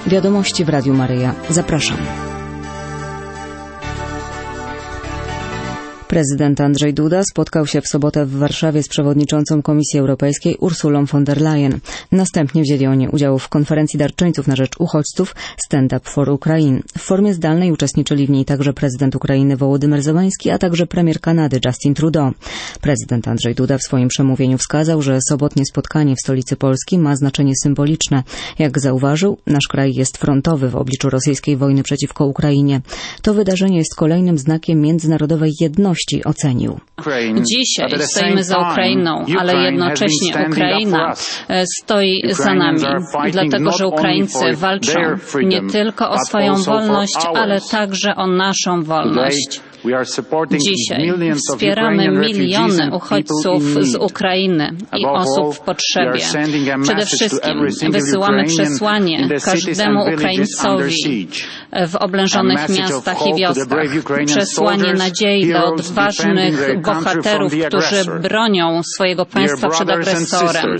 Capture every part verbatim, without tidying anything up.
Wiadomości w Radiu Maryja. Zapraszam. Prezydent Andrzej Duda spotkał się w sobotę w Warszawie z przewodniczącą Komisji Europejskiej Ursulą von der Leyen. Następnie wzięli oni udział w konferencji darczyńców na rzecz uchodźców Stand Up for Ukraine. W formie zdalnej uczestniczyli w niej także prezydent Ukrainy Wołodymyr Zełański, a także premier Kanady Justin Trudeau. Prezydent Andrzej Duda w swoim przemówieniu wskazał, że sobotnie spotkanie w stolicy Polski ma znaczenie symboliczne. Jak zauważył, nasz kraj jest frontowy w obliczu rosyjskiej wojny przeciwko Ukrainie. To wydarzenie jest kolejnym znakiem międzynarodowej jedności, ocenił. Dzisiaj stoimy za Ukrainą, ale jednocześnie Ukraina stoi za nami, dlatego że Ukraińcy walczą nie tylko o swoją wolność, ale także o naszą wolność. Dzisiaj wspieramy miliony uchodźców z Ukrainy i osób w potrzebie. Przede wszystkim wysyłamy przesłanie każdemu Ukraińcowi w oblężonych miastach i wioskach. Przesłanie nadziei dla odważnych bohaterów, którzy bronią swojego państwa przed agresorem.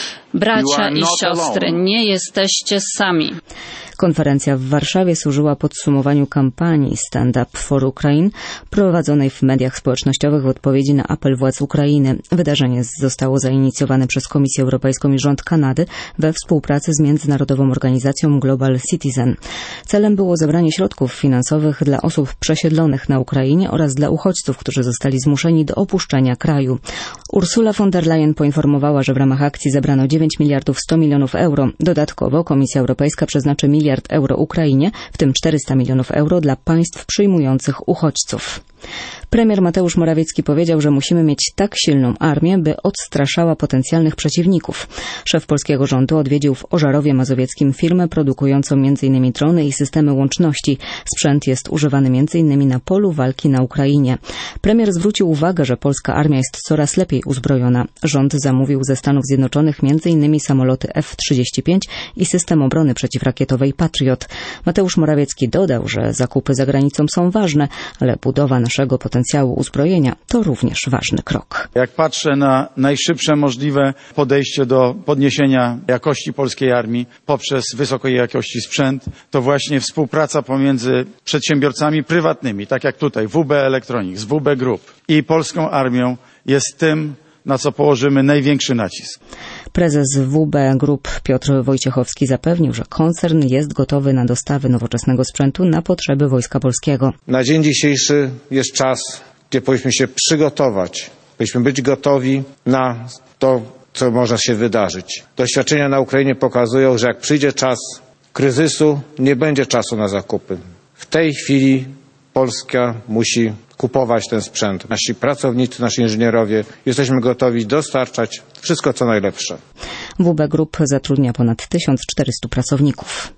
Bracia i siostry, nie jesteście sami. Konferencja w Warszawie służyła podsumowaniu kampanii Stand Up for Ukraine prowadzonej w mediach społecznościowych w odpowiedzi na apel władz Ukrainy. Wydarzenie zostało zainicjowane przez Komisję Europejską i rząd Kanady we współpracy z międzynarodową organizacją Global Citizen. Celem było zebranie środków finansowych dla osób przesiedlonych na Ukrainie oraz dla uchodźców, którzy zostali zmuszeni do opuszczenia kraju. Ursula von der Leyen poinformowała, że w ramach akcji zebrano dziewięć miliardów sto milionów euro. Dodatkowo Komisja Europejska przeznaczy miliard euro Ukrainie, w tym czterysta milionów euro dla państw przyjmujących uchodźców. Premier Mateusz Morawiecki powiedział, że musimy mieć tak silną armię, by odstraszała potencjalnych przeciwników. Szef polskiego rządu odwiedził w Ożarowie Mazowieckim firmę produkującą m in drony i systemy łączności. Sprzęt jest używany m in na polu walki na Ukrainie. Premier zwrócił uwagę, że polska armia jest coraz lepiej uzbrojona. Rząd zamówił ze Stanów Zjednoczonych m in samoloty F trzydzieści pięć i system obrony przeciwrakietowej Patriot. Mateusz Morawiecki dodał, że zakupy za granicą są ważne, ale budowa naszego potencjału uzbrojenia to również ważny krok. Jak patrzę na najszybsze możliwe podejście do podniesienia jakości polskiej armii poprzez wysokiej jakości sprzęt, to właśnie współpraca pomiędzy przedsiębiorcami prywatnymi, tak jak tutaj W B Electronics, W B Group i polską armią jest tym, na co położymy największy nacisk. Prezes W B Group Piotr Wojciechowski zapewnił, że koncern jest gotowy na dostawy nowoczesnego sprzętu na potrzeby Wojska Polskiego. Na dzień dzisiejszy jest czas, gdzie powinniśmy się przygotować, powinniśmy być gotowi na to, co może się wydarzyć. Doświadczenia na Ukrainie pokazują, że jak przyjdzie czas kryzysu, nie będzie czasu na zakupy. W tej chwili Polska musi kupować ten sprzęt. Nasi pracownicy, nasi inżynierowie, jesteśmy gotowi dostarczać wszystko, co najlepsze. W B Group zatrudnia ponad tysiąc czterystu pracowników.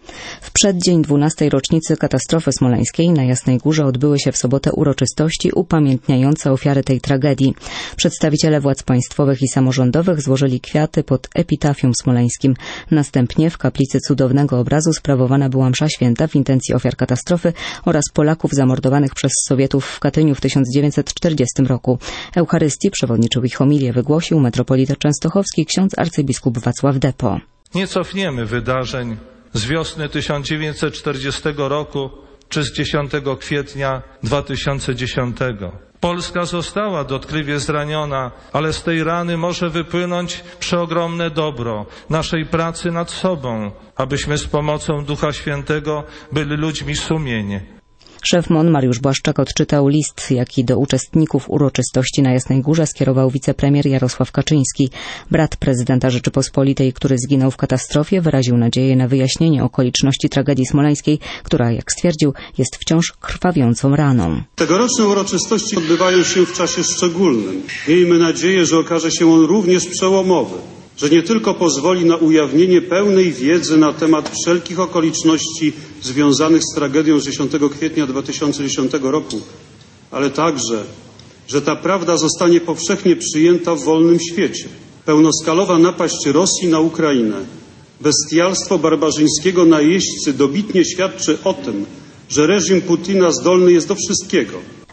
W przeddzień dwunastej rocznicy katastrofy smoleńskiej na Jasnej Górze odbyły się w sobotę uroczystości upamiętniające ofiary tej tragedii. Przedstawiciele władz państwowych i samorządowych złożyli kwiaty pod epitafium smoleńskim. Następnie w kaplicy Cudownego Obrazu sprawowana była msza święta w intencji ofiar katastrofy oraz Polaków zamordowanych przez Sowietów w Katyniu w tysiąc dziewięćset czterdziestym roku. Eucharystii przewodniczył i homilię wygłosił metropolita częstochowski ksiądz arcybiskup Wacław Depo. Nie cofniemy wydarzeń z wiosny tysiąc dziewięćset czterdziestego roku czy z dziesiątego kwietnia dwa tysiące dziesiątego. Polska została dotkliwie zraniona, ale z tej rany może wypłynąć przeogromne dobro naszej pracy nad sobą, abyśmy z pomocą Ducha Świętego byli ludźmi sumień. Szef M O N Mariusz Błaszczak odczytał list, jaki do uczestników uroczystości na Jasnej Górze skierował wicepremier Jarosław Kaczyński. Brat prezydenta Rzeczypospolitej, który zginął w katastrofie, wyraził nadzieję na wyjaśnienie okoliczności tragedii smoleńskiej, która, jak stwierdził, jest wciąż krwawiącą raną. Tegoroczne uroczystości odbywają się w czasie szczególnym. Miejmy nadzieję, że okaże się on również przełomowy, że nie tylko pozwoli na ujawnienie pełnej wiedzy na temat wszelkich okoliczności związanych z tragedią z dziesiątego kwietnia dwa tysiące dziesiątego roku, ale także, że ta prawda zostanie powszechnie przyjęta w wolnym świecie. Pełnoskalowa napaść Rosji na Ukrainę, bestialstwo barbarzyńskiego najeźdźcy dobitnie świadczy o tym, że reżim Putina zdolny jest do wszystkiego.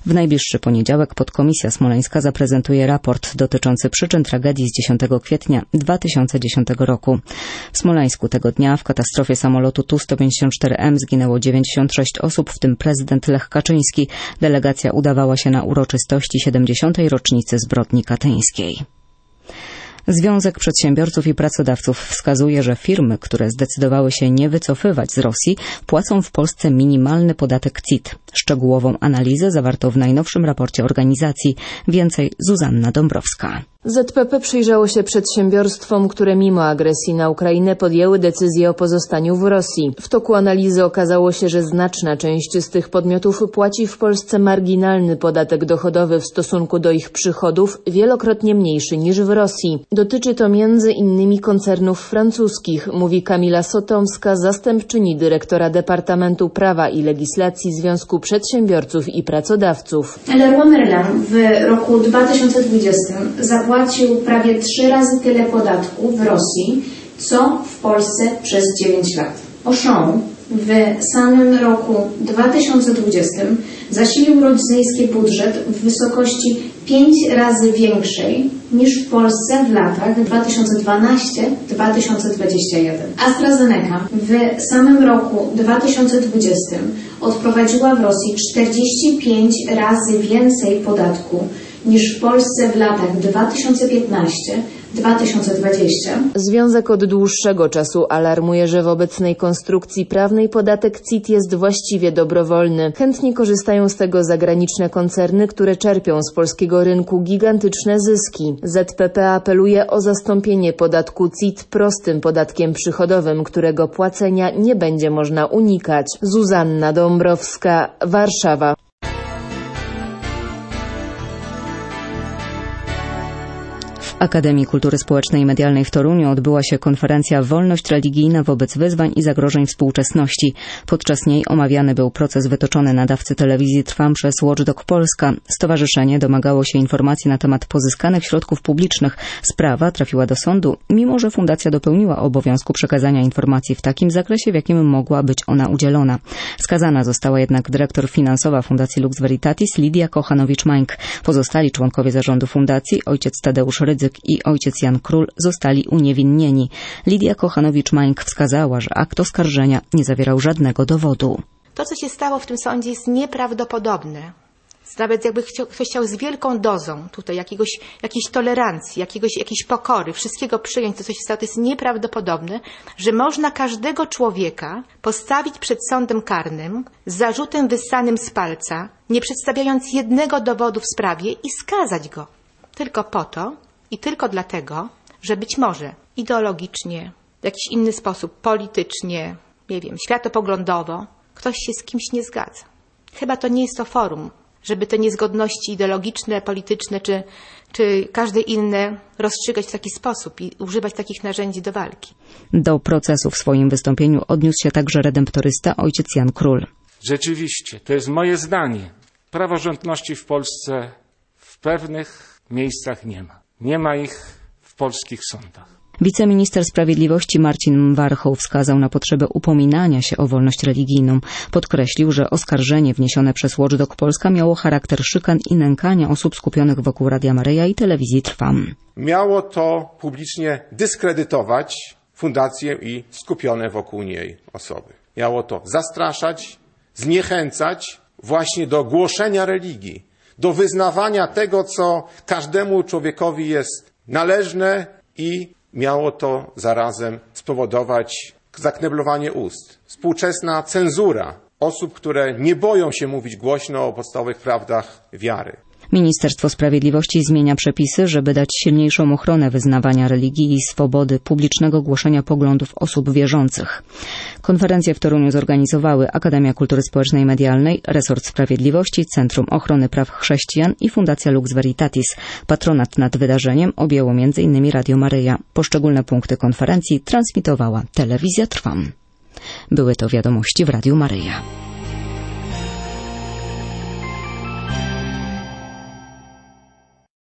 W najbliższy poniedziałek podkomisja smoleńska zaprezentuje raport dotyczący przyczyn tragedii z dziesiątego kwietnia dwa tysiące dziesiątego roku. W Smoleńsku tego dnia w katastrofie samolotu Tu sto pięćdziesiąt cztery M zginęło dziewięćdziesiąt sześć osób, w tym prezydent Lech Kaczyński. Delegacja udawała się na uroczystości siedemdziesiątej rocznicy zbrodni katyńskiej. Związek Przedsiębiorców i Pracodawców wskazuje, że firmy, które zdecydowały się nie wycofywać z Rosji, płacą w Polsce minimalny podatek C I T. Szczegółową analizę zawarto w najnowszym raporcie organizacji. Więcej Zuzanna Dąbrowska. Z P P przyjrzało się przedsiębiorstwom, które mimo agresji na Ukrainę podjęły decyzję o pozostaniu w Rosji. W toku analizy okazało się, że znaczna część z tych podmiotów płaci w Polsce marginalny podatek dochodowy w stosunku do ich przychodów, wielokrotnie mniejszy niż w Rosji. Dotyczy to między innymi koncernów francuskich, mówi Kamila Sotomska, zastępczyni dyrektora Departamentu Prawa i Legislacji Związku Przedsiębiorców i Pracodawców. Leroy Merlin w roku dwa tysiące dwudziestym zapłacił Płacił prawie trzy razy tyle podatku w Rosji, co w Polsce przez dziewięć lat. Auchan w samym roku dwa tysiące dwudziestym zasilił rosyjski budżet w wysokości pięć razy większej niż w Polsce w latach dwa tysiące dwunastym do dwa tysiące dwudziestego pierwszego. AstraZeneca w samym roku dwa tysiące dwudziestym odprowadziła w Rosji czterdzieści pięć razy więcej podatku niż w Polsce w latach dwa tysiące piętnastym do dwa tysiące dwudziestego. Związek od dłuższego czasu alarmuje, że w obecnej konstrukcji prawnej podatek C I T jest właściwie dobrowolny. Chętnie korzystają z tego zagraniczne koncerny, które czerpią z polskiego rynku gigantyczne zyski. Z P P apeluje o zastąpienie podatku C I T prostym podatkiem przychodowym, którego płacenia nie będzie można unikać. Zuzanna Dąbrowska, Warszawa. W Akademii Kultury Społecznej i Medialnej w Toruniu odbyła się konferencja Wolność religijna wobec wyzwań i zagrożeń współczesności. Podczas niej omawiany był proces wytoczony na dawcy telewizji Trwam przez Watchdog Polska. Stowarzyszenie domagało się informacji na temat pozyskanych środków publicznych. Sprawa trafiła do sądu, mimo że fundacja dopełniła obowiązku przekazania informacji w takim zakresie, w jakim mogła być ona udzielona. Skazana została jednak dyrektor finansowa Fundacji Lux Veritatis Lidia Kochanowicz-Mańk. Pozostali członkowie zarządu fundacji, ojciec Tadeusz Rydzyk i ojciec Jan Król, zostali uniewinnieni. Lidia Kochanowicz-Mańk wskazała, że akt oskarżenia nie zawierał żadnego dowodu. To, co się stało w tym sądzie, jest nieprawdopodobne. Nawet jakby chciał, ktoś chciał z wielką dozą tutaj jakiegoś, jakiejś tolerancji, jakiegoś, jakiejś pokory, wszystkiego przyjąć, to co się stało, to jest nieprawdopodobne, że można każdego człowieka postawić przed sądem karnym z zarzutem wyssanym z palca, nie przedstawiając jednego dowodu w sprawie i skazać go. Tylko po to i tylko dlatego, że być może ideologicznie, w jakiś inny sposób, politycznie, nie wiem, światopoglądowo, ktoś się z kimś nie zgadza. Chyba to nie jest to forum, żeby te niezgodności ideologiczne, polityczne czy, czy każde inne rozstrzygać w taki sposób i używać takich narzędzi do walki. Do procesu w swoim wystąpieniu odniósł się także redemptorysta ojciec Jan Król. Rzeczywiście, to jest moje zdanie. Praworządności w Polsce w pewnych miejscach nie ma. Nie ma ich w polskich sądach. Wiceminister Sprawiedliwości Marcin Warchoł wskazał na potrzebę upominania się o wolność religijną. Podkreślił, że oskarżenie wniesione przez Watchdog Polska miało charakter szykan i nękania osób skupionych wokół Radia Maryja i telewizji Trwam. Miało to publicznie dyskredytować fundację i skupione wokół niej osoby. Miało to zastraszać, zniechęcać właśnie do głoszenia religii, do wyznawania tego, co każdemu człowiekowi jest należne i miało to zarazem spowodować zakneblowanie ust. Współczesna cenzura osób, które nie boją się mówić głośno o podstawowych prawdach wiary. Ministerstwo Sprawiedliwości zmienia przepisy, żeby dać silniejszą ochronę wyznawania religii i swobody publicznego głoszenia poglądów osób wierzących. Konferencję w Toruniu zorganizowały Akademia Kultury Społecznej i Medialnej, Resort Sprawiedliwości, Centrum Ochrony Praw Chrześcijan i Fundacja Lux Veritatis. Patronat nad wydarzeniem objęło m in Radio Maryja. Poszczególne punkty konferencji transmitowała Telewizja Trwam. Były to wiadomości w Radiu Maryja.